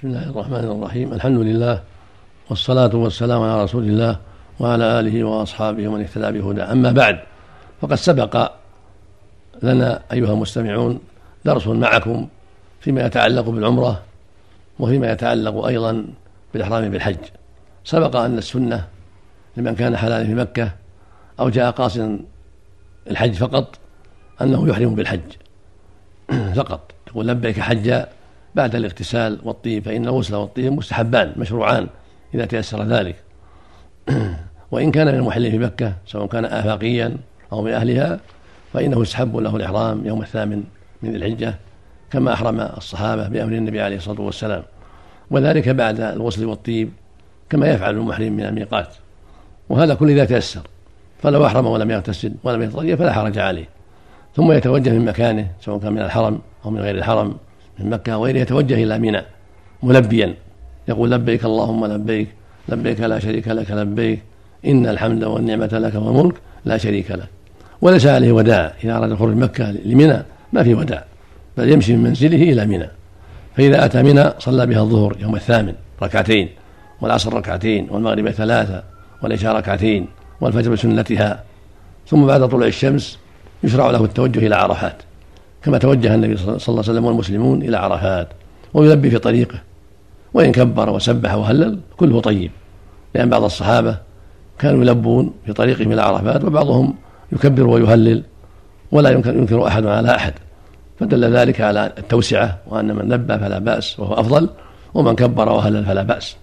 بسم الله الرحمن الرحيم. الحمد لله والصلاة والسلام على رسول الله وعلى آله وأصحابه ومن اهتدى بهداه. أما بعد، فقد سبق لنا أيها المستمعون درس معكم فيما يتعلق بالعمرة وفيما يتعلق أيضا بالإحرام بالحج. سبق أن السنة لمن كان حلالا في مكة أو جاء قاصدا الحج فقط أنه يحرم بالحج فقط، يقول لبيك حجا بعد الاغتسال والطيب، فإن الغسل والطيب مستحبان مشروعان إذا تيسر ذلك. وإن كان من المحلين في مكة سواء كان آفاقيا أو من أهلها فإنه يستحب له الإحرام يوم 8 من ذي الحجة كما أحرم الصحابة بأمر النبي عليه الصلاة والسلام، وذلك بعد الغسل والطيب كما يفعل المحرم من الميقات، وهذا كل إذا تيسر. فلو أحرم ولم يغتسل ولم يتطيب فلا حرج عليه، ثم يتوجه من مكانه سواء كان من الحرم أو من غير الحرم من مكة وغيره، يتوجه إلى منى ملبيا يقول لبيك اللهم لبيك لبيك لا شريك لك لبيك إن الحمد والنعمة لك والملك لا شريك لك. وليس عليه وداع إذا أراد الخروج من مكة لمنى، ما في وداع، بل يمشي من منزله إلى منى. فإذا أتى منى صلى بها الظهر يوم 8 ركعتين، والعصر ركعتين، والمغرب 3، والعشاء ركعتين، والفجر بسنتها. ثم بعد طلوع الشمس يشرع له التوجه إلى عرفات كما توجه النبي صلى الله عليه وسلم والمسلمون إلى عرفات، ويلبي في طريقه، وإن كبر وسبح وهلل كله طيب، لأن بعض الصحابة كانوا يلبون في طريقهم إلى عرفات وبعضهم يكبر ويهلل ولا ينكر أحد على أحد، فدل ذلك على التوسعة، وأن من لبى فلا بأس وهو أفضل، ومن كبر وهلل فلا بأس.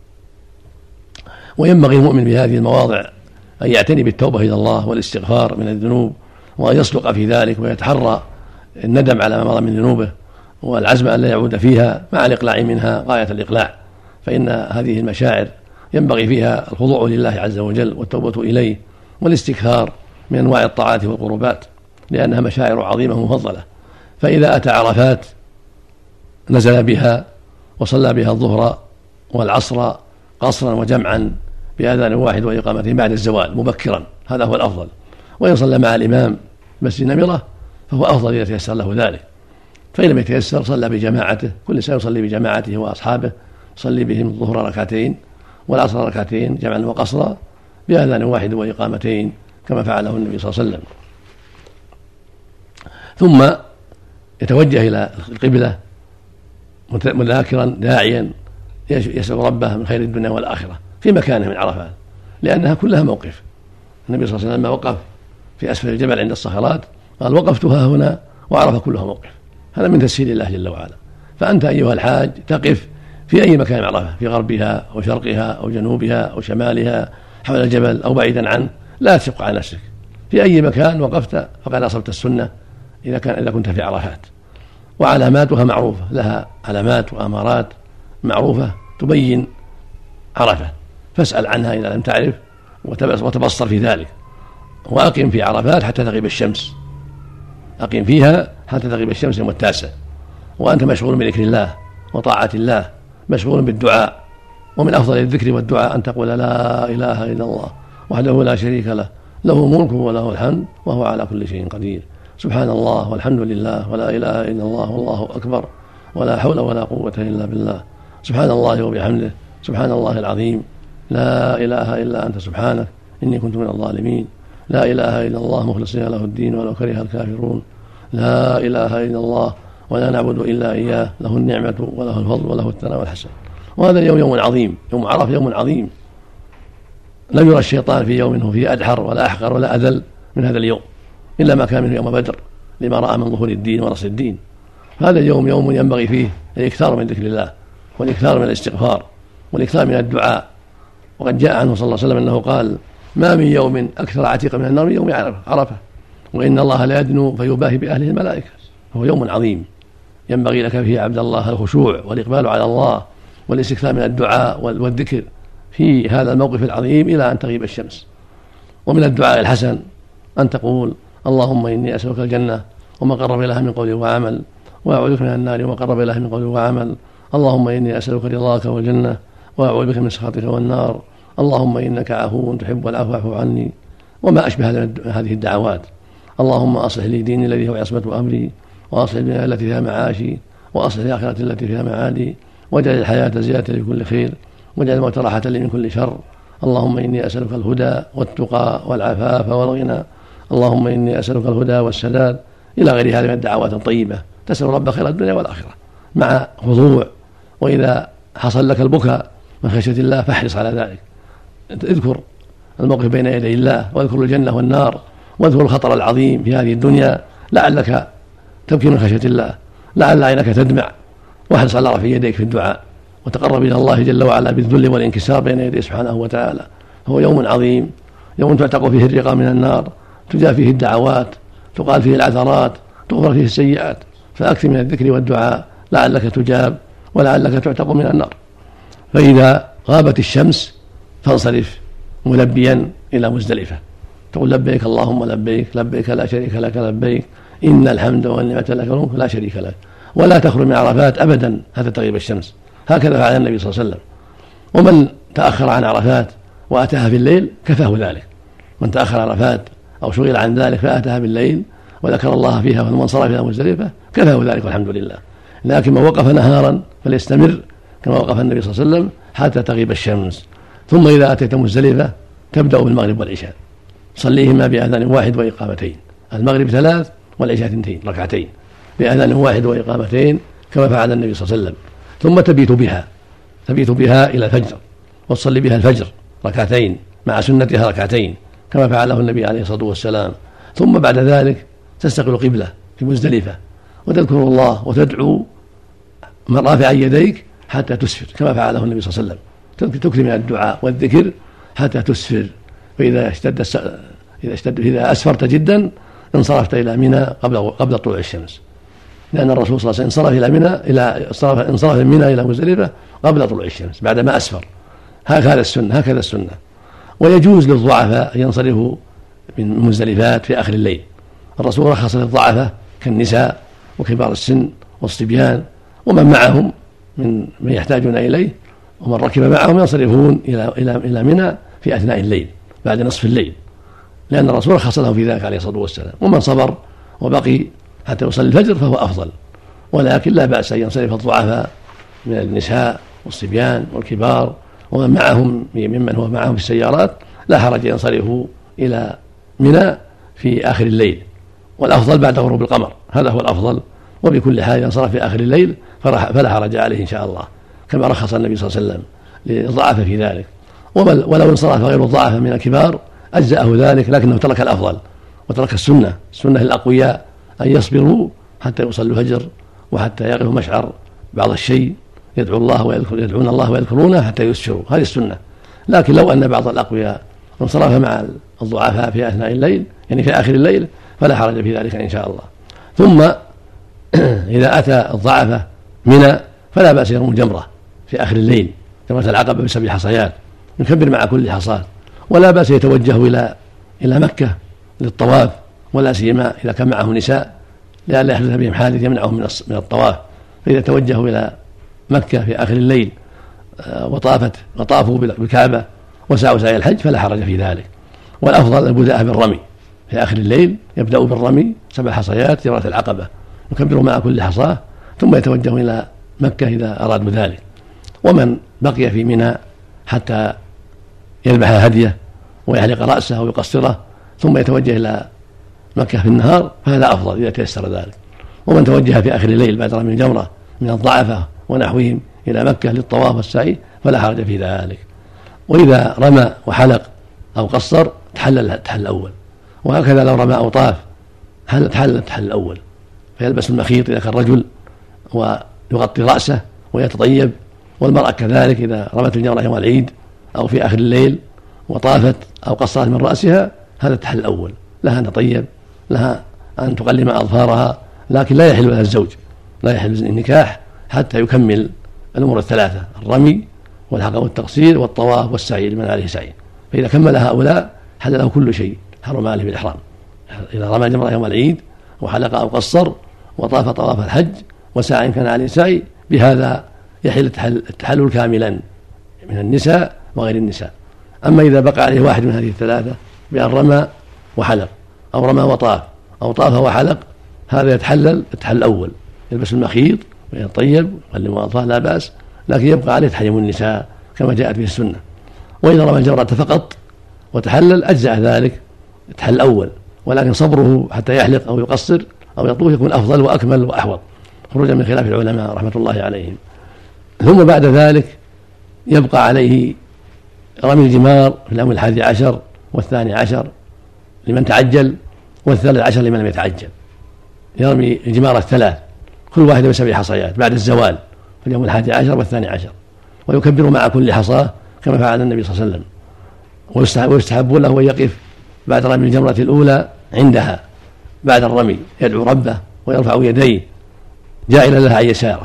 وينبغي المؤمن بهذه المواضع أن يعتني بالتوبة إلى الله والاستغفار من الذنوب، وأن يصدق في ذلك ويتحرى الندم على ما مضى من ذنوبه والعزم أن لا يعود فيها مع الإقلاع منها غاية الإقلاع، فإن هذه المشاعر ينبغي فيها الخضوع لله عز وجل والتوبة إليه والاستكثار من أنواع الطاعات والقربات، لأنها مشاعر عظيمة مفضلة. فإذا أتى عرفات نزل بها وصلى بها الظهر والعصر قصرا وجمعا بأذان واحد وإقامته بعد الزوال مبكرا، هذا هو الأفضل. وإن صلى مع الإمام مسجد نمرة فهو أفضل إذا تيسر له ذلك، فإن لم يتيسر صلى بجماعته، كل إنسان يصلي بجماعته وأصحابه، يصلي بهم الظهر ركعتين والعصر ركعتين جمعا وقصرا بأذان واحد وإقامتين كما فعله النبي صلى الله عليه وسلم. ثم يتوجه إلى القبلة مذاكرا داعيا يسأل ربه من خير الدنيا والآخرة في مكانه من عرفات، لأنها كلها موقف. النبي صلى الله عليه وسلم لما وقف في أسفل الجبل عند الصخرات قال وقفت ها هنا وعرفة كلها موقف، هذا من تسهيل الله جل وعلا. فأنت أيها الحاج تقف في أي مكان من عرفة، في غربها أو شرقها أو جنوبها أو شمالها، حول الجبل أو بعيدا عنه، لا تشق على نفسك، في أي مكان وقفت فقد أصبت السنة إذا كنت في عرفات. وعلاماتها معروفة، لها علامات وأمارات معروفة تبين عرفة، فاسأل عنها إذا لم تعرف وتبصر في ذلك. وأقم في عرفات حتى تغيب الشمس، أقم فيها حتى تغيب الشمس يوم 9، وأنت مشغول بذكر الله وطاعة الله، مشغول بالدعاء. ومن أفضل الذكر والدعاء أن تقول لا إله إلا الله وحده لا شريك له، له الملك وله الحمد وهو على كل شيء قدير، سبحان الله والحمد لله ولا إله إلا الله والله أكبر ولا حول ولا قوة إلا بالله، سبحان الله وبحمده سبحان الله العظيم، لا إله إلا أنت سبحانك إني كنت من الظالمين، لا إله إلا الله مخلصين له الدين ولو كره الكافرون، لا إله إلا الله ولا نعبد إلا إياه، له النعمة وله الفضل وله الثناء والحسن. وهذا اليوم يوم عظيم، يوم عرفة يوم عظيم، لم يرى الشيطان في يوم هو فيه أدحر ولا أحقر ولا أذل من هذا اليوم، إلا ما كان منه يوم بدر لما رأى من ظهور الدين ونصر الدين. هذا اليوم يوم ينبغي فيه الإكثار من ذكر الله والإكثار من الاستغفار والإكثار من الدعاء. وقد جاء عنه صلى الله عليه وسلم أنه قال ما من يوم أكثر عتيق من النار من يوم عرفة، وإن الله لا يدنو فيباهي بأهله الملائكة. هو يوم عظيم ينبغي لك فيه عبد الله الخشوع والإقبال على الله والاستكثار من الدعاء والذكر في هذا الموقف العظيم إلى أن تغيب الشمس. ومن الدعاء الحسن أن تقول اللهم إني أسألك الجنة وما قرب إليها من قول وعمل، وأعوذ بك من النار وما قرب إليها من قول وعمل، اللهم إني أسألك رضاك والجنة وأعوذ بك من سخطك والنار، اللهم إنك عفو تحب العفو فاعف عني، وما أشبه هذه الدعوات. اللهم أصلح لي ديني الذي هو عصمة أمري، وأصلح لي التي فيها معاشي، وأصلح لي آخرتي التي فيها معادي، واجعل الحياة زيادة لكل خير، واجعل الموت راحة لي من كل شر. اللهم إني أسألك الهدى والتقى والعفاف والغنى. اللهم إني أسألك الهدى والسداد، إلى غير هذه من الدعوات الطيبة. تسأل رب خير الدنيا والآخرة مع خضوع. وإذا حصل لك البكاء من خشية الله فاحرص على ذلك، اذكر الموقف بين يدي الله، واذكر الجنة والنار، واذكر الخطر العظيم في هذه الدنيا، لعلك تبكي من خشية الله، لعل عينك تدمع. واحرص على رفع يديك في الدعاء، وتقرب إلى الله جل وعلا بالذل والانكسار بين يديه سبحانه وتعالى. هو يوم عظيم، يوم تعتق فيه الرقى من النار، تجاب فيه الدعوات، تقال فيه العثرات، تغفر فيه السيئات. فأكثر من الذكر والدعاء لعلك تجاب ولعلك تعتق من النار. فإذا غابت الشمس فانصرف ملبيا إلى مزدلفة، تقول لبيك اللهم لبيك، لبيك لا شريك لك لبيك، إن الحمد والنعمة لك والملك لا شريك لك. ولا تخرج من عرفات أبدا حتى تغيب الشمس، هكذا فعل النبي صلى الله عليه وسلم. ومن تأخر عن عرفات وأتاها في الليل كفاه ذلك. من تأخر عن عرفات أو شغل عن ذلك فأتاها بالليل وذكر الله فيها ثم انصرف إلى مزدلفة كفاه ذلك والحمد لله. لكن من وقف نهارا فليستمر كما وقف النبي صلى الله عليه وسلم حتى تغيب الشمس. ثم إذا أتيت مزدلفة تبدأ بالمغرب والعشاء، صليهما بأذان واحد وإقامتين، المغرب 3 والعشاء 2 ركعتين بأذان واحد وإقامتين كما فعل النبي صلى الله عليه وسلم. ثم تبيت بها إلى الفجر، وتصلي بها الفجر 2 مع سنتها 2 كما فعله النبي عليه الصلاة والسلام. ثم بعد ذلك تستقبل قبلة في مزدلفة وتذكر الله وتدعو رافعا يديك حتى تسفر كما فعله النبي صلى الله عليه وسلم. تكثر من الدعاء والذكر حتى تسفر. فإذا إذا أسفرت جدا انصرفت إلى منى قبل طلوع الشمس، لأن الرسول صلى الله عليه وسلم انصرف من منى إلى مزدلفة قبل طلوع الشمس بعدما أسفر. هكذا السنة. ويجوز للضعفاء أن ينصرفوا من مزدلفات في آخر الليل. الرسول رخص للضعفاء كالنساء وكبار السن والصبيان ومن معهم من يحتاجون إليه، ومن ركب معهم ينصرفون إلى منى في أثناء الليل بعد نصف الليل، لأن الرسول رخص له في ذلك عليه الصلاة والسلام. ومن صبر وبقي حتى يصلي الفجر فهو أفضل، ولكن لا بأس أن ينصرف الضعفاء من النساء والصبيان والكبار ومن معهم ممن هو معهم في السيارات، لا حرج ينصرفوا إلى منى في آخر الليل، والأفضل بعد غروب القمر، هذا هو الأفضل. وبكل حال ينصرف في آخر الليل فلا حرج عليه إن شاء الله، كما رخص النبي صلى الله عليه وسلم للضعفاء في ذلك. ولو انصرف غير الضعفاء من الكبار أجزأه ذلك، لكنه ترك الأفضل وترك السنة للأقوياء أن يصبروا حتى يصلوا الفجر وحتى يقفوا مشعر بعض الشيء يدعون الله ويذكرونه حتى يسفروا، هذه السنة. لكن لو أن بعض الأقوياء انصرف مع الضعفاء في أثناء الليل يعني في آخر الليل فلا حرج في ذلك إن شاء الله. ثم إذا أتى الضعفاء منى فلا بأس يرموا جمرة في آخر الليل، جمرة العقبة ب7 حصيات يكبر مع كل حصاة، ولا بأس يتوجه إلى مكة للطواف، ولا سيما إذا كان معه نساء لئلا يحدث بهم حادث يمنعهم من الطواف. فإذا توجهوا إلى مكة في آخر الليل وطافوا بالكعبة وسعوا سعي الحج فلا حرج في ذلك. والأفضل البداءة بالرمي في آخر الليل، يبدأ بالرمي 7 حصيات جمرة العقبة يكبر مع كل حصاة، ثم يتوجه إلى مكة إذا أرادوا ذلك. ومن بقي في منى حتى يذبح هديه ويحلق رأسه أو يقصره ثم يتوجه إلى مكة في النهار فهذا أفضل إذا تيسر ذلك. ومن توجه في آخر الليل بعد رمي الجمرة من الضعفاء ونحوهم إلى مكة للطواف والسعي فلا حرج في ذلك. وإذا رمى وحلق أو قصر تحلل الأول، وهكذا لو رمى أو طاف تحلل الأول، فيلبس المخيط إذا كان رجل ويغطي رأسه ويتطيب. والمرأة كذلك إذا رمت الجمرة يوم العيد أو في آخر الليل وطافت أو قصرت من رأسها هذا التحلل الأول، لها أن تطيب، لها أن تقلم أظفارها، لكن لا يحل لها الزوج، لا يحل النكاح حتى يكمل الأمور 3: الرمي والحلق والتقصير والطواف والسعي لمن عليه سعي. فإذا كمل هؤلاء حل له كل شيء، حرم عليه بالإحرام. إذا رمى الجمرة يوم العيد وحلق أو قصر وطاف طواف الحج وسعى إن كان عليه سعي، بهذا يحل التحلل كاملا من النساء وغير النساء. أما إذا بقى عليه واحد من هذه 3 بأن رمى وحلق أو رمى وطاف أو طاف وحلق، هذا يتحلل التحلل الأول، يلبس المخيط ويطيب ويقلم أظفاره لا بأس، لكن يبقى عليه تحريم النساء كما جاءت به السنة. وإذا رمى الجمرة فقط وتحلل أجزأ ذلك التحلل الأول، ولكن صبره حتى يحلق أو يقصر أو يطوف يكون أفضل وأكمل وأحوط، خروجا من خلاف العلماء رحمة الله عليهم. ثم بعد ذلك يبقى عليه رمي الجمار في اليوم 11 و12 لمن تعجل، وال13 لمن لم يتعجل. يرمي الجمار الثلاث كل واحدة ب7 حصيات بعد الزوال في اليوم 11 و12، ويكبر مع كل حصاة كما فعل النبي صلى الله عليه وسلم. ويستحب له أن يقف بعد رمي الجمرة الأولى عندها بعد الرمي يدعو ربه ويرفع يديه جاعلا لها عن يساره،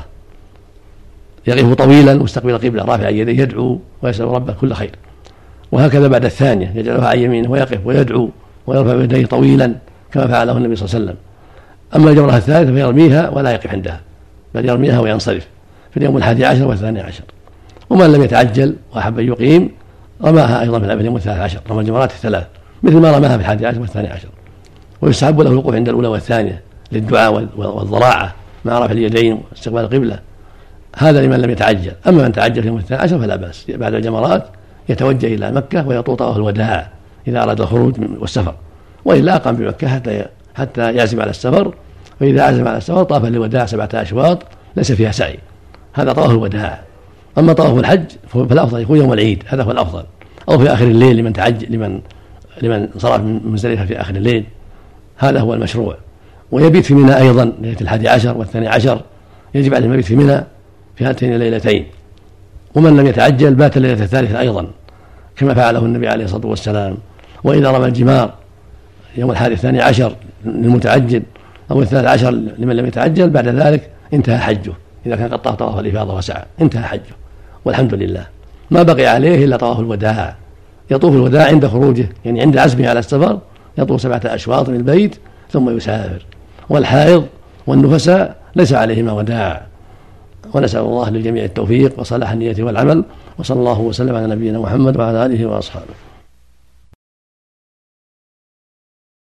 يقف طويلا مستقبل القبلة رافع يديه يدعو ويسأل ربه كل خير. وهكذا بعد الثانية يجعلها عن يمينه ويقف ويدعو ويرفع يديه طويلا كما فعله النبي صلى الله عليه وسلم. أما الجمرة الثالثة فيرميها ولا يقف عندها بل يرميها وينصرف في اليوم 11 و12. ومن لم يتعجل وأحب أن يقيم رماها أيضا في اليوم 13، رمى الجمرات الثلاث مثل ما رماها في 11 و12. ويستحب له الوقوف عند الأولى والثانية للدعاء والضراعة مع رفع اليدين واستقبال القبلة، هذا لمن لم يتعجل. أما من تعجل في يوم 12 فلا بأس، بعد الجمرات يتوجه إلى مكة ويطوف طواف الوداع إذا أراد الخروج والسفر، وإلا أقام بمكة حتى يعزم على السفر. فإذا عزم على السفر طاف للوداع 7 أشواط ليس فيها سعي، هذا طواف الوداع. أما طواف الحج فالأفضل يكون يوم العيد، هذا هو الأفضل، أو في آخر الليل لمن تعجل لمن صرف من مزدلفة في آخر الليل، هذا هو المشروع. ويبيت في منى أيضا ليلة 11 و12، يجب عليه المبيت في منى في هاتين الليلتين. ومن لم يتعجل بات الليلة الثالثة أيضا كما فعله النبي عليه الصلاة والسلام. وإذا رمى الجمار يوم 12 للمتعجل أو 13 لمن لم يتعجل بعد ذلك انتهى حجه، إذا كان قد طاف طواف الإفاضة وسعى انتهى حجه والحمد لله. ما بقي عليه إلا طواف الوداع، يطوف الوداع عند خروجه، يعني عند عزمه على السفر يطوف 7 أشواط من البيت ثم يسافر. والحائض والنفساء ليس عليهما وداع. ونسأل الله للجميع التوفيق وصلاح النية والعمل، وصلى الله وسلم على نبينا محمد وعلى آله وأصحابه.